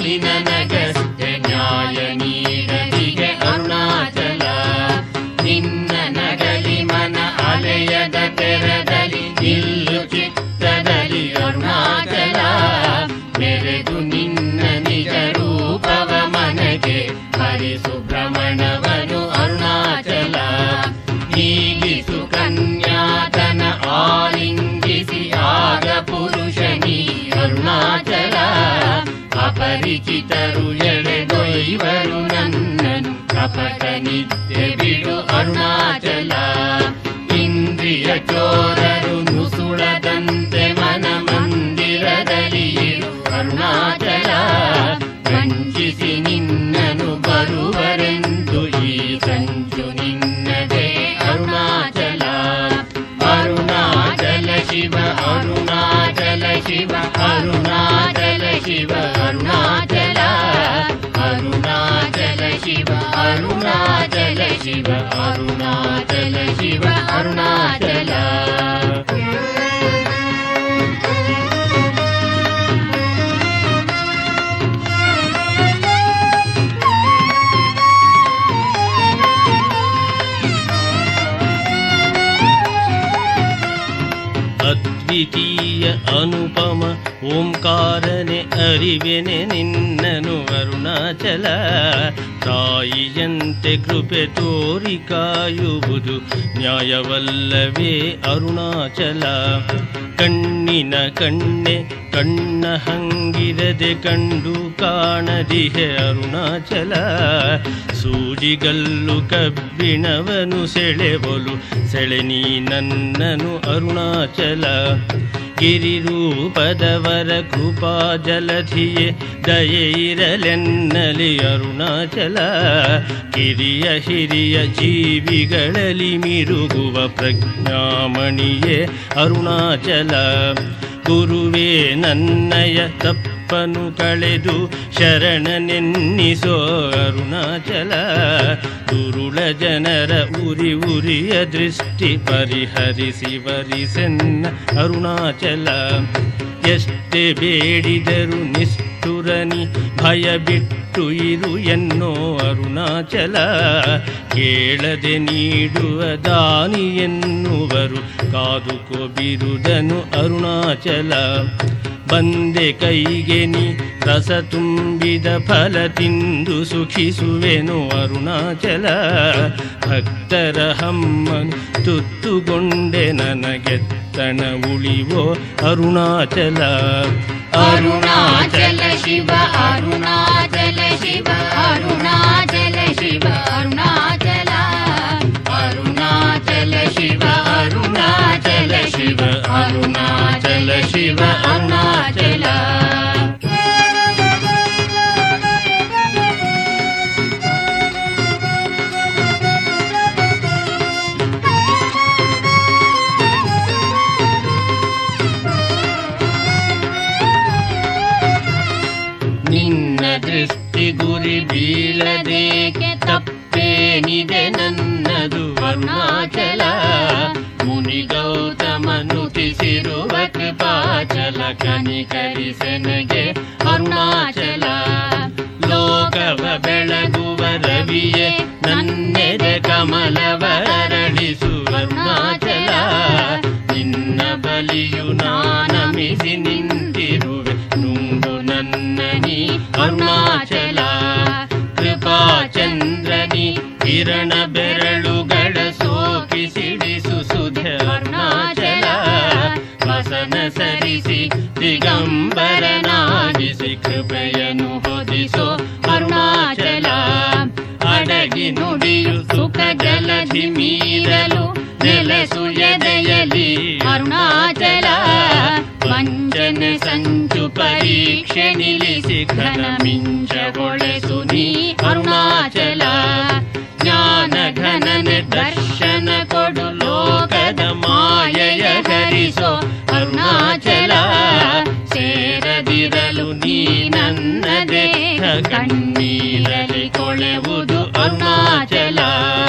ನನಗಷ್ಟೆ ನ್ಯಾಯ ನೀಡದಿಗೆ ಅರುಣಾಚಲ. ನಿನ್ನ ನಗಲಿ ಮನ ಅಲೆಯದ ತೆರದಲ್ಲಿ ನಿಲ್ಲು ಚಿತ್ತದಲ್ಲಿ ಅರುಣಾಚಲ. ಮೆರೆದು ನಿನ್ನ ನಿಜ ರೂಪವ ಮನಗೆ ಹರಿಸು ಭ್ರಮಣವನು ಅರುಣಾಚಲ. ನೀಗಿಸು ಕನ್ಯಾತನ ಆಲಿಂಗಿಸಿ ಆಗ ಪುರುಷನಿ ಅರುಣಾಚಲ. ಅಪರಿಚಿತರು ಎಳೆದೊಯ್ವರು ನನ್ನನು ಕಪಟ ನಿದ್ದೆ ಬಿಡು ಅರುಣಾಚಲ. ಇಂದ್ರಿಯ ಚೋರರು ನುಸುಳದಂತೆ ಮನ ಮಂದಿರದಲ್ಲಿ ಇರು ಅರುಣಾಚಲ. ವಂಚಿಸಿ ನಿನ್ನನು ಬರುವರೆಂದು ಈ ಸಂಚು ನಿನ್ನದೇ ಅರುಣಾಚಲ. ಅರುಣಾಚಲ ಶಿವ ಅರುಣಾಚಲ ಶಿವ ಅರುಣಾಚಲ ಶಿವ ಅರುಣಾಚಲ. ಅರುಣಾಚಲ ಶಿವ ಅರುಣಾಚಲ ಶಿವ ಅರುಣಾಚಲ ಶಿವ ಅರುಣಾಚಲ. ಅದ್ವಿತೀಯ ಅನುಪಮ ಓಂಕಾರನೆ ಅರಿವೆನೆ ನಿನ್ನನು ಅರುಣಾಚಲ. ತಾಯಿಯಂತೆ ಕೃಪೆ ತೋರಿ ಕಾಯುವುದು ನ್ಯಾಯವಲ್ಲವೇ ಅರುಣಾಚಲ. ಕಣ್ಣಿನ ಕಣ್ಣೆ ಕಣ್ಣ ಹಂಗಿರದೆ ಕಂಡು ಕಾಣದಿಹೆ ಅರುಣಾಚಲ. ಸೂಜಿಗಲ್ಲು ಕಬ್ಬಿಣವನು ಸೆಳೆವಲು ಸೆಳೆ ನೀ ನನ್ನನು ಅರುಣಾಚಲ. ಗಿರಿರೂಪದವರ ಕೃಪಾ ಜಲಧಿಯೇ ದಯೆ ಇರಲೆನ್ನಲಿ ಅರುಣಾಚಲ. ಕಿರಿಯ ಹಿರಿಯ ಜೀವಿಗಳಲ್ಲಿ ಮಿರುಗುವ ಪ್ರಜ್ಞಾಮಣಿಯೇ ಅರುಣಾಚಲ. ಗುರುವೇ ನನ್ನಯ ತಪ್ಪನು ಕಳೆದು ಶರಣನೆನ್ನಿಸೋ ಅರುಣಾಚಲ. ದುರುಳ ಜನರ ಉರಿ ಉರಿಯ ದೃಷ್ಟಿ ಪರಿಹರಿಸಿ ವರಿಸೆನ್ನ ಅರುಣಾಚಲ. ಎಷ್ಟೇ ಬೇಡಿದರು ನಿಷ್ಠುರನಿ ಭಯ ಬಿಟ್ಟು ಇರು ಎನ್ನೋ ಅರುಣಾಚಲ. ಕೇಳದೆ ನೀಡುವ ದಾನಿ ಎನ್ನುವರು ಕಾದುಕೋ ಬಿರುದನು ಅರುಣಾಚಲ. ಬಂದೆ ಕೈಗೆ ನೀ ರಸ ತುಂಬಿದ ಫಲ ತಿಂದು ಸುಖಿಸುವೆನು ಅರುಣಾಚಲ. ಭಕ್ತರ ಹಮ್ಮನು ತುತ್ತುಗೊಂಡೆ ನನಗೆತ್ತಣ ಉಳಿವೋ ಅರುಣಾಚಲ. ಅರುಣಾಚಲ ಶಿವ ಅರುಣಾಚಲ ಶಿವ ಅರುಣಾಚಲ ಶಿವ ಅರುಣಾಚಲ. ಅರುಣಾಚಲ ಶಿವ ಅರುಣಾಚಲ ಶಿವ ಅರುಣಾಚಲ ಶಿವ ಅರುಣಾಚಲ. ನಿನ್ನ ದೃಷ್ಟಿ ಗುರಿ ಬೀಳದೇಕೆ ತಪ್ಪೇನಿದೆ ನನ್ನದು ಅರುಣಾಚಲ. ಮುನಿ ಗೌತಮನು ತಿಸಿರುವ ಕೃಪಾಚಲ ಕನಿಕರಿಸೆನಗೆ ಅರುಣಾಚಲ. ಲೋಕವ ಬೆಳಗುವ ರವಿಯೇ ನನ್ನೆದೆ ಕಮಲವ ಅರಳಿಸು ಅರುಣಾಚಲ. ನಿನ್ನ ಬಲಿಯು ನಾನಮಿಸಿ ನಿಂತಿರುವೆ ನುಂಗು ನನ್ನನಿ ಅರುಣಾಚಲ. ಕೃಪಾಚಂದ್ರನಿ ಕಿರಣ ಬೆರಳುಗಳ ಸೋಕಿಸಿಡಿಸು ಸುಧೆ ಅರುಣಾಚಲ. ವಸನ ಸರಿಸಿ ದಿಗಂಬರನಾಗಿಸಿ ಕೃಪೆಯನ್ನು ಹೊದಿಸೋ ಅರುಣಾಚಲ. ಅಡಗಿ ನುಡಿಯು ಸುಖ ಜಲಧಿ ಮೀರಲು ನೆಲೆಸು ಎದೆಯಲಿ ಅರುಣಾಚಲ. ವಂಚನೆ ಸಂಚು ಪರೀಕ್ಷೆ ನಿಲ್ಲಿಸಿ ಘನ ಮಿಂಚಗೊಳೆಸು ನೀ ಅರುಣಾಚಲ. ಜ್ಞಾನ ಘನನೆ ದರ್ಶನ ಕೊಡು ಲೋಕದ ಮಾಯೆಯ ಹರಿಸೋ ಅರುಣಾಚಲ. ಸೇರದಿರಲು ನೀ ನನ್ನ ದೇಹ ಕಣ್ಣೀರಲಿ ಕೊಳೆವುದು ಅರುಣಾಚಲ.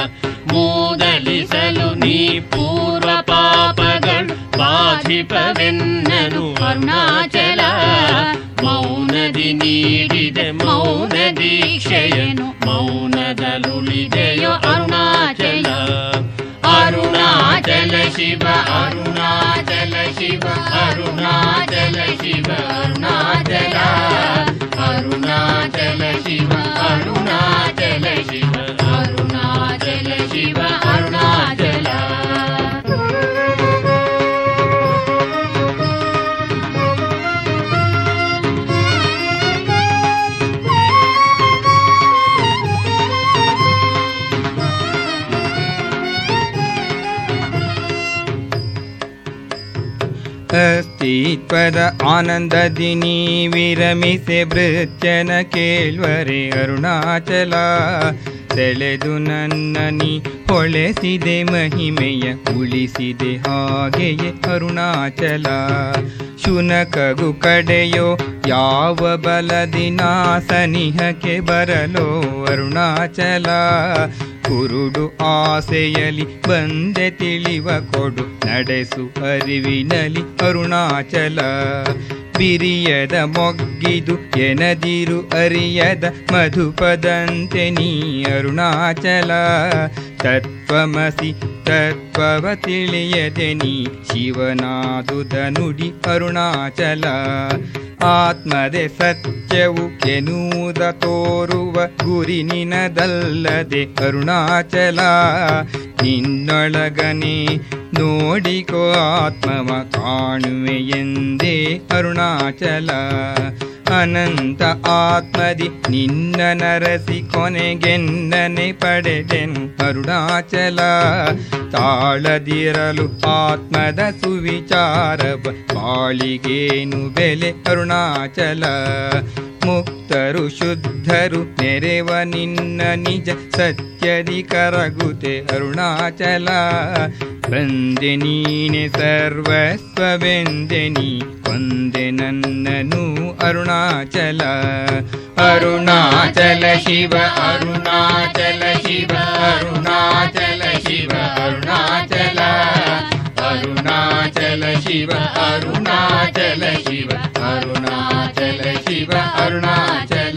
ಮೂದಲಿಸಲು ನೀ ಪೂರ್ವ ಪಾಪಗಳು ಬಾಧಿಪವೆನ್ನನು ಅರುಣಾಚಲ. ಮೌನದಿ ನೀಡಿದೆ ಮೌನ ದೀಕ್ಷೆಯನು ಮೌನದಲುಳಿದೆಯೋ ಅರುಣಾಚಲ. ಅರುಣಾಚಲ ಶಿವ ಅರುಣಾಚಲ ಶಿವ ಅರುಣಾಚಲ ಶಿವ ಅರುಣಾಚಲ. ಅರುಣಾಚಲ ಶಿವ ಅರುಣಾಚಲ ಶಿವ ಅರುಣಾಚಲ ಶಿವ ಅರುಣಾಚಲ. ಅಸ್ತಿತ್ವದ ಆನಂದದಿ ನೀ ವಿರಮಿಸೆ ಭೃತ್ಯನ ಕೇಳ್ವರೆ ಅರುಣಾಚಲ. ಸೆಳೆದು ನನ್ನ ನೀ ಹೊಳೆಸಿದೆ ಮಹಿಮೆಯ ಉಳಿಸಿದೆ ಹಾಗೆಯೇ ಅರುಣಾಚಲ. ಶುನಕಗು ಕಡೆಯೋ ಯಾವ ಬಲದಿನ ಸನಿಹಕ್ಕೆ ಬರಲೋ ಅರುಣಾಚಲ. ಕುರುಡು ಆಸೆಯಲಿ ಬಂದೆ ತಿಳಿವ ಕೊಡು ನಡೆಸು ಅರಿವಿನಲಿ ಅರುಣಾಚಲ. ಬಿರಿಯದ ಮೊಗ್ಗಿದು ಎನದಿರು ಅರಿಯದ ಮಧುಪದಂತೆ ನೀ ಅರುಣಾಚಲ. ತತ್ವಮಸಿ ತತ್ವವ ತಿಳಿಯದೆ ನೀ ಶಿವನಾದುದ ನುಡಿ ಅರುಣಾಚಲ. ಆತ್ಮದೆ ಸತ್ಯವು ಎನ್ನುವುದ ತೋರುವ ಗುರಿ ನಿನದಲ್ಲದೆ ಅರುಣಾಚಲ. ನಿನ್ನೊಳಗನೆ ನೋಡಿಕೋ ಆತ್ಮವ ಕಾಣುವೆ ಎಂದೇ ಅರುಣಾಚಲ. ಅನಂತ ಆತ್ಮದಿ ನಿನ್ನ ನರಸಿ ಕೊನೆಗೆನ್ನನೆ ಪಡೆದೆನು ಅರುಣಾಚಲ. ತಾಳದಿರಲು ಆತ್ಮದ ಸುವಿಚಾರವ ಬಾಳಿಗೇನು ಬೆಲೆ ಅರುಣಾಚಲ. ಮುಕ್ತರು ಶುದ್ಧರು ನೆರೆವ ನಿನ್ನ ನಿಜ ಸತ್ಯದಿ ಕರಗುತೆ ಅರುಣಾಚಲ. ಬಂದೆ ನೀನೆ ಸರ್ವಸ್ವವೆಂದೆ ನೀ ಕೊಂದೆ ನನ್ನನು ಅರುಣಾಚಲ. ಅರುಣಾಚಲ ಶಿವ ಅರುಣಾಚಲ ಶಿವ ಅರುಣಾಚಲ ಶಿವ ಅರುಣಾಚಲ. ಅರುಣಾಚಲ ಶಿವ ಅರುಣಾಚಲ ಶಿವ ಅರುಣಾಚಲ ಶಿವ ಅರುಣಾಚಲ.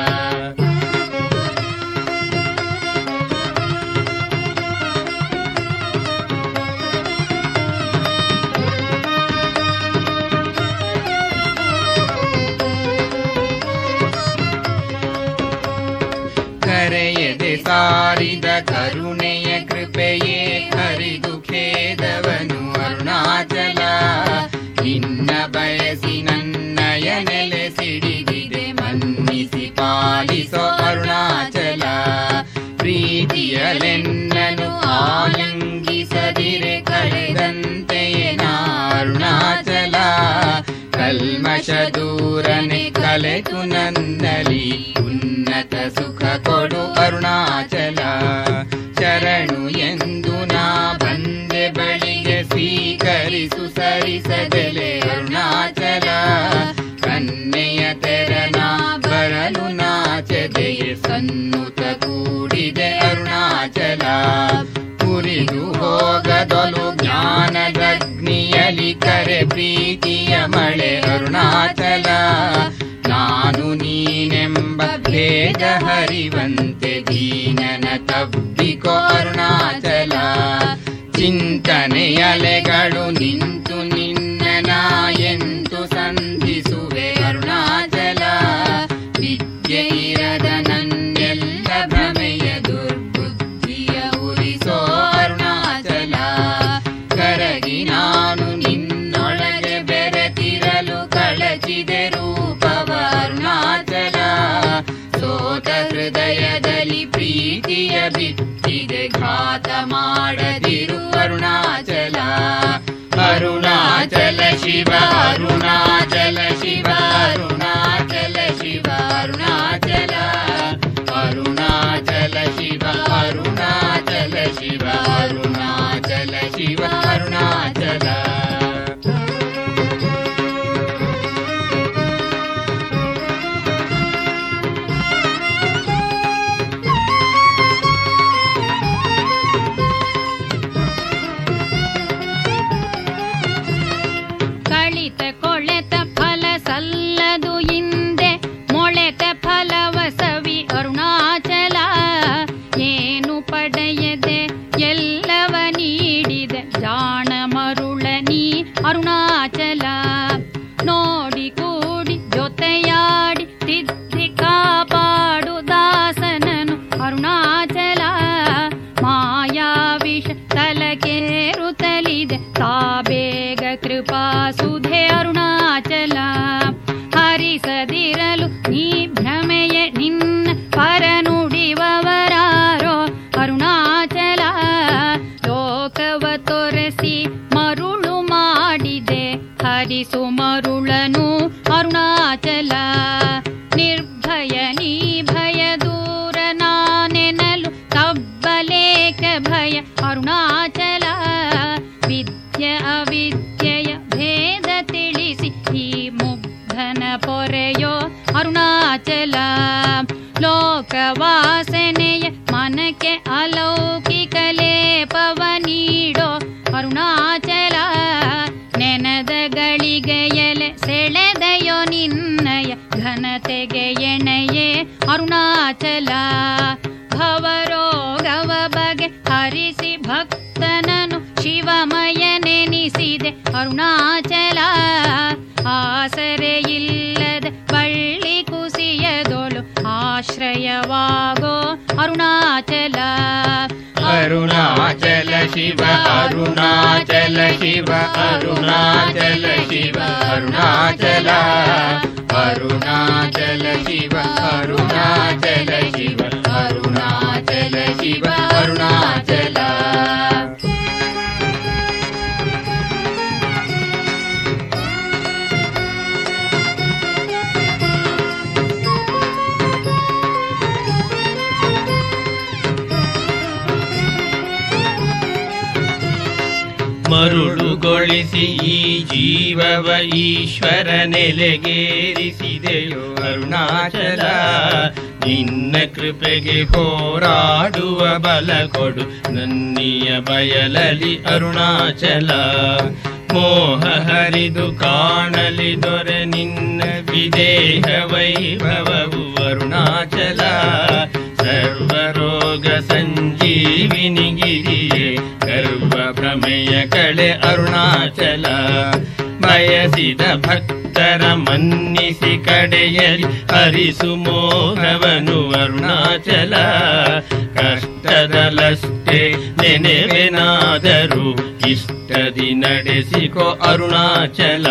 ಕರೆಯದೆ ಸಾರಿದ ಕರುಣೆಯ ಕೃಪೆಯೇ ಹರಿದು ಖೇದವನು ಅರುಣಾಚಲ. ನಿನ್ನ ಬಯಸಿ ನನ್ನಯ ನೆಲೆ ಸಿಡಿದಿದೆ ಮನ್ನಿಸಿ ಪಾಲಿಸೋ ಅರುಣಾಚಲ. ಪ್ರೀತಿಯಲೆನ್ನನು ಆಲಿಂಗಿಸದಿರೆ ಕಳೆದಂತೆಯೇ ನಾ ಅರುಣಾಚಲ. ಕಲ್ಮಶ ದೂರನೆ ಕಲೆತು ನನ್ನಲಿ ಉನ್ನತ ಸುಖ ಕೊಡು ಅರುಣಾಚಲ. ಶರಣು ಎಂದು ನಾ ಬಂದೆ ಬಳಿಗೆ ಸ್ವೀಕರಿಸು ಸರಿಸದೆಲೆ ಅರುಣಾಚಲ. ಕನ್ನೆಯ ತೆರನ ಬರಲು ನಾಚದೆಯೇ ಸನ್ನುತ ಕೂಡಿದೆ ಅರುಣಾಚಲ. ಉರಿದು ಹೋಗದೊಲು ಜ್ಞಾನದಗ್ನಿಯಲಿ ಕರೆ ಪ್ರೀತಿಯ ಮಳೆ ಅರುಣಾಚಲ. ನಾನು ನೀನೆಂಬ ಭೇದ ಹರಿವಂತೆ ದೀನನ ತಬ್ಬಿಕೋ ಅರುಣಾಚಲ. ಚಿಂತನೆಯಲೆಗಳು ನಿಂತು ನಿನ್ನ ಎಂದು ಸಂಧಿಸುವೆ ಅರುಣಾಚಲ. ವಿದ್ಯೆ ಇರದ ನನ್ನೆಲ್ಲ ಭ್ರಮೆಯ ದುರ್ಬುದ್ಧಿಯ ಉರಿಸೋ ಅರುಣಾಚಲ. ಕರಗಿ ನಾನು ನಿನ್ನೊಳಗೆ ಬೆರೆತಿರಲು ಕಳಚಿದೆ ರೂಪವ ಅರುಣಾಚಲ. ಸೋತ ಹೃದಯದಲ್ಲಿ ಪ್ರೀತಿಯ ಬಿತ್ತಿದೆ ಘಾತ ಮಾಡದಿರು ಅರುಣಾಚಲ. ಅರುಣಾಚಲ ಶಿವ ಅರುಣಾಚಲ ಶಿವ ಅರುಣಾಚಲ ಶಿವ ಅರುಣಾಚಲ. ಅರುಣಾಚಲ ಶಿವ ಅರುಣಾಚಲ ಶಿವ ಅರುಣಾಚಲ ಶಿವ ಅರುಣಾಚಲ. ಲೋಕವಾಸನೆಯ ಮನಕ್ಕೆ ಅಲೌಕಿಕ ಲೇಪವ ನೀಡೋ ಅರುಣಾಚಲ. ನೆನದ ಗಳಿಗೆಯಲೆ ಸೆಳೆದೆಯೋ ನಿನ್ನಯ ಘನತೆಗೆ ಎಣೆಯೇ ಅರುಣಾಚಲ. ಭವರೋಗವ ಬಗೆ ಹರಿಸಿ ಭಕ್ತನನು ಶಿವಮಯನೆನಿಸಿದೆ ಅರುಣಾಚಲ. ಆಸರೆಯಿಲ್ಲದ ಬಳ್ಳಿ ಕುಸಿಯದೊಳು ಆಶ್ರಯವಾಗೋ ಅರುಣಾಚಲ. ಅರುಣಾಚಲ ಶಿವ ಅರುಣಾಚಲ ಶಿವ ಅರುಣಾಚಲ ಶಿವ ಅರುಣಾಚಲ. ಅರುಣಾಚಲ ಶಿವ ಅರುಣಾಚಲ ಶಿವ ಅರುಣಾಚಲ ಶಿವ ಅರುಣಾಚಲ. ಮರುಳುಗೊಳಿಸಿ ಈ ಜೀವವ ಈಶ್ವರ ನೆಲೆಗೇರಿಸಿದೆಯೋ ಅರುಣಾಚಲ. ನಿನ್ನ ಕೃಪೆಗೆ ಹೋರಾಡುವ ಬಲ ಕೊಡು ನನ್ನಿಯ ಬಯಲಲಿ ಅರುಣಾಚಲ. ಮೋಹ ಹರಿದು ಕಾಣಲಿ ದೊರೆ ನಿನ್ನ ವಿದೇಹ ವೈಭವವು ಅರುಣಾಚಲ. ಸರ್ವರೋಗ ಸಂಜೀವಿನಿಗಿರಿಯೇ ಗರ್ವ ಭ್ರಮೆಯ ಕಳೆ ಅರುಣಾಚಲ. ಬಯಸಿದ ಭಕ್ತರ ಮನ್ನಿಸಿ ಕಡೆಯಲಿ ಹರಿಸು ಮೋಹವನು ಅರುಣಾಚಲ. ಕಷ್ಟದಲಷ್ಟೇ ನೆನೆವೆನಾದರೂ ಇಷ್ಟದಿ ನಡೆಸಿಕೋ ಅರುಣಾಚಲ.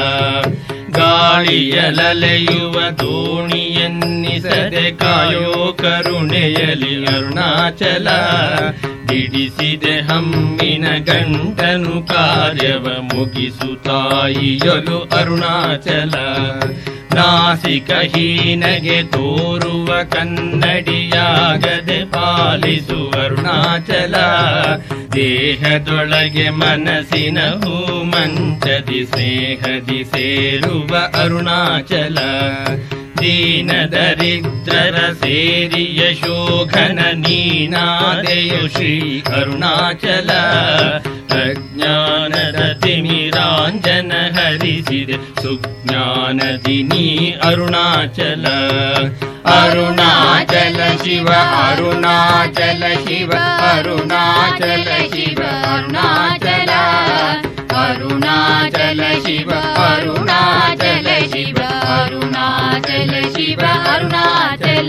ಗಾಳಿಯಲಲೆಯುವ ದೋಣಿಯನ್ನಿಸದೆ ಕಾಯೋ ಕರುಣೆಯಲಿ ಅರುಣಾಚಲ. ಬಿಡಿಸಿದೆ ಹಮ್ಮಿನ ಗಂಟನು ಕಾರ್ಯವ ಮುಗಿಸು ತಾಯಿಯಲು ಅರುಣಾಚಲ. ನಾಸಿಕ ಹೀನಗೆ ತೋರುವ ಕನ್ನಡಿಯಾಗದೆ ಪಾಲಿಸು ಅರುಣಾಚಲ. ದೇಹದೊಳಗೆ ಮನಸ್ಸಿನ ಹೂ ಮಂಚದಿ ಸ್ನೇಹದಿ ಸೇರುವ ಅರುಣಾಚಲ. ದೀನ ದರಿದ್ರರ ಸೇರಿ ಯಶೋಘನ ನೀನಾದೆಯು ಶ್ರೀ ಅರುಣಾಚಲ. ಅಜ್ಞಾನದ ತಿಮಿರಾಂಜನ ಹರಿಸಿದೆ ಸುಜ್ಞಾನದಿ ನೀ ಅರುಣಾಚಲ. ಅರುಣಾಚಲ ಶಿವ ಅರುಣಾಚಲ ಶಿವ ಅರುಣಾಚಲ ಶಿವ ಅರುಣಾಚಲ. ಅರುಣಾಚಲ ಶಿವ ಅರುಣಾಚಲ ಶಿವ ಅರುಣಾಚಲ ಶಿವ ಅರುಣಾಚಲ.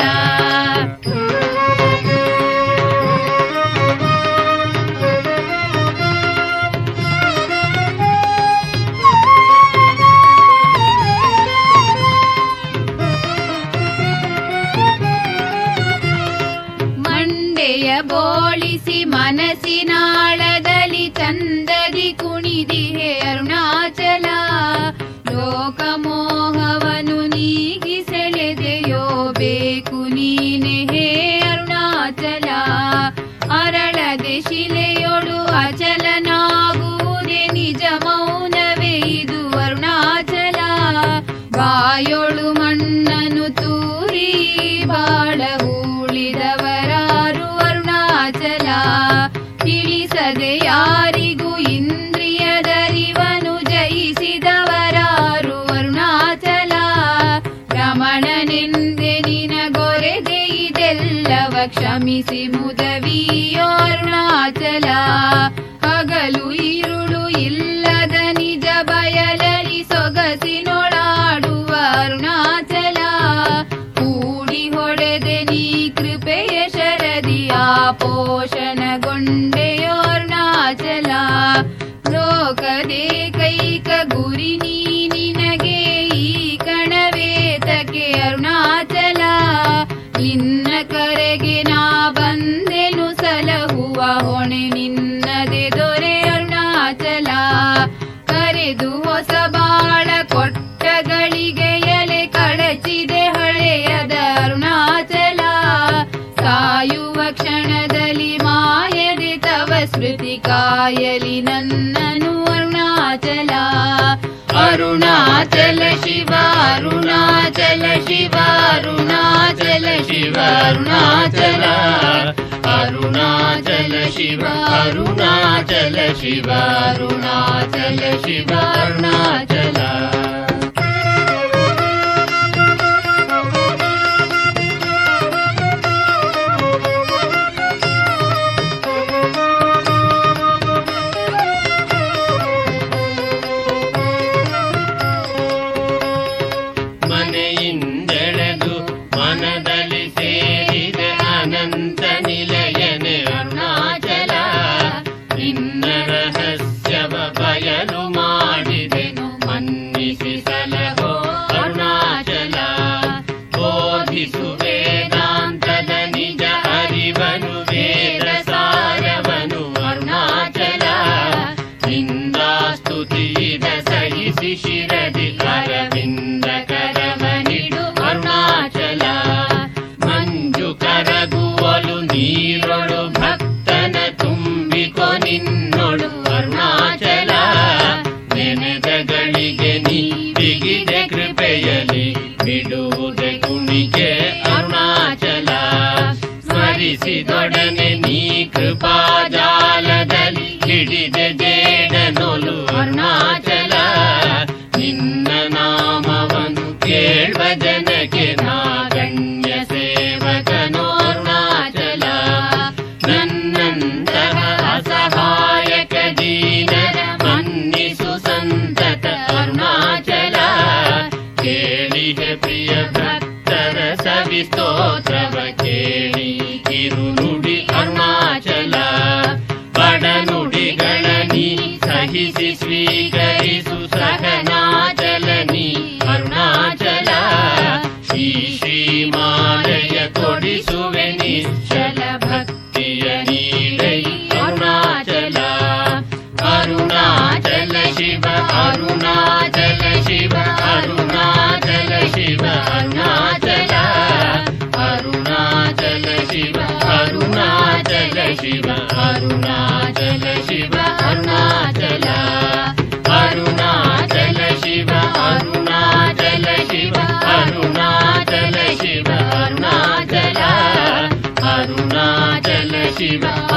ಮಂಡೆಯ ಬೋಳಿಸಿ ಮನಸ್ಸಿನಾಳದಲ್ಲಿ ಚಂದದಿ ಕುಣಿದಿಹೆ ಅರುಣಾಚಲ. ಲೋಕಮೋಹವನು ನೀಗಿ ಸೆಳೆದೆಯೋ ಬೇಕು ನೀನೆ ಹೇ ಅರುಣಾಚಲ. ಅರಳದೆ ಶಿಲೆಯೊಳು ಅಚಲನಾಗುವುದೇ ನಿಜ ಮೌನವೇ ಇದು ಅರುಣಾಚಲ. ಬಾಯೊಳು ಮಣ್ಣನು ತೂರಿ ಬಾಳ ಹೂಳಿದವರಾರು ಅರುಣಾಚಲ. ತಿಳಿಸದೆ ಯಾರಿಗೂ ಇಂದ್ರಿಯದರಿವನು ಜಯಿಸಿದವರಾರು ಅರುಣಾಚಲ. ರಮಣನೆಂದೆ ನಿನಗೊರೆದೆ ಇದೆಲ್ಲವ ಕ್ಷಮಿಸಿ ಮುದವಿಯೋ ಅರುಣಾಚಲ. ಹಗಲು ಇರುಳು ಇಲ್ಲದ ನಿಜ ಬಯಲಲಿ ಸೊಗಸಿನೊಳಾಡುವ ಅರುಣಾಚಲ. ಕೂಡಿ ಹೊಡೆದೆ ನೀ ಕೃಪೆಯ ಶರದಿಯ ಪೋಷಣಗೊಂಡೆಯೋ ಅರುಣಾಚಲ. ಲೋಕದೇ ಕೈಕ ಗುರಿ ನೀ ನಿನಗೆ ಈ ಕಣವೇತಕ್ಕೆ ಅರುಣಾಚಲ. ನಿನ್ನ ಕರೆಗೆ ನಾ ಬಂದೆನು ಸಲಹುವ ಹೊಣೆ ನಿನ್ನದೆ ದೊರೆ ಅರುಣಾಚಲ. ಕರೆದು ಹೊಸ ಬಾಳ ಕೊಟ್ಟ ಗಳಿಗೆಯಲೆ ಕಳಚಿದೆ ಹಳೆಯದ ಅರುಣಾಚಲ. ಸಾಯುವ ಕ್ಷಣದಲ್ಲಿ ಮಾಯದೆ ತವ ಸ್ಮೃತಿ ಕಾಯಲಿ ನನ್ನನು ಅರುಣಾಚಲ. ಅರುಣಾಚಲ ಶಿವ ಅರುಣಾಚಲ ಶಿವ ಅರುಣಾಚಲ ಶಿವ ಅರುಣಾಚಲ ಅರುಣಾಚಲ ಶಿವ ಅರುಣಾಚಲ ಶಿವ ಅರುಣಾಚಲ ಶಿವ ಅರುಣಾಚಲ ಮನೆಯಿಂದೆಳೆದು ಮನದಲ್ಲಿ ಸೇರಿದೆ ಅನಂತ ನಿಲಯನೆ ಅರುಣಾಚಲ ನಿನ್ನ ರಹಸ್ಯವ ಬಯಲು ಮಾಡಿದೆನು ಮನ್ನಿಸಿ ಸಲಹೋ ಅರುಣಾಚಲ ಬೋಧಿಸು ವೇದಾಂತದ ನಿಜ ಅರಿವನು ವೇದ ಸಾರವನು ಅರುಣಾಚಲ ನಿಂದ ಸ್ತುತಿಯಿದ ಸಹಿಸಿ ಶಿರದಿ ಅರವಿಂದ ಕರವನಿಡು ಅರುಣಾಚಲ ಮಂಜು ಕರಗುವಲು ನೀರೊಳು ಭಕ್ತನ ತುಂಬಿಕೊ ನಿನ್ನೊಳು ಅರುಣಾಚಲ ನೆನೆದಗಳಿಗೆ ನೀ ಬಿಗಿದೆ ಕೃಪೆಯಲಿ ಬಿಡುವುದೆ ಕುಣಿಕೆ ಅರುಣಾಚಲ ಸ್ಮರಿಸಿದೊಡನೆ ನೀ ಕೃಪಾಜಾಲದಲ್ಲಿ ಹಿಡಿದೆ ಜೇಡನೊಲು ಅರುಣಾಚಲ ನಿನ್ನ ನಾಮವನ್ನು ಕೇಳುವ ಜನಕ್ಕೆ ನಾಗಣ್ಯ ಸೇವಕನೋ ಅರುಣಾಚಲ ನನ್ನಂತಹ ಅಸಹಾಯಕ ದೀನರ ಮನ್ನಿಸು ಸಂತತ ಅರುಣಾಚಲ ಕೇಳಿಗೆ ಪ್ರಿಯ ಭಕ್ತರ ಸವಿಸ್ತೋತ್ರವ ಕೇಳಿ ಕಿರುನುಡಿ ಅರುಣಾಚಲ ಬಡನುಡಿಗಳ ನೀ ಸಹಿಸಿ ಸ್ವೀಕರಿಸು ಸಹನಾಚಲ ನೀ ಅರುಣಾಚಲ ಶ್ರೀ ಶ್ರೀಮಾಲಯ ಕೊಡಿಸುವೆ ನಿಶ್ಚಲ ಭಕ್ತಿಯ ನೀಡೈ ಅರುಣಾಚಲ ಅರುಣಾಚಲ ಶಿವ ಅರುಣಾಚಲ ಶಿವ ಅರುಣಾಚಲ ಶಿವ ಅರುಣಾಚಲ ಅರುಣಾಚಲ ಶಿವ ಅರುಣಾಚಲ ಶಿವ ಅರುಣಾಚಲ ಶಿವ ಅರುಣಾಚಲ ಅರುಣಾಚಲ ಶಿವ ಅರುಣಾಚಲ ಶಿವ ಅರುಣಾಚಲ ಶಿವ ಅರುಣಾಚಲ ಅರುಣಾಚಲ ಶಿವ